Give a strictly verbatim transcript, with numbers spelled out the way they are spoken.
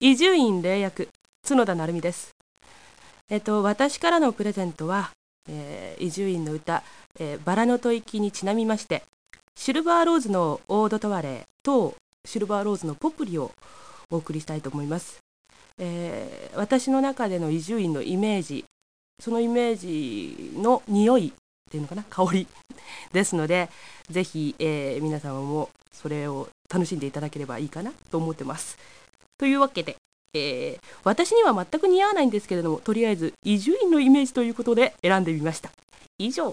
伊集院霊役角田成美です。えっと私からのプレゼントは伊集院の歌、えー、バラの吐息にちなみましてシルバーローズのオードトワレーとシルバーローズのポプリをお送りしたいと思います。えー、私の中での伊集院のイメージ、そのイメージの匂いっていうのかな、香りですので、ぜひ、えー、皆様もそれを楽しんでいただければいいかなと思ってます。というわけで、えー、私には全く似合わないんですけれども、とりあえず伊集院のイメージということで選んでみました。以上。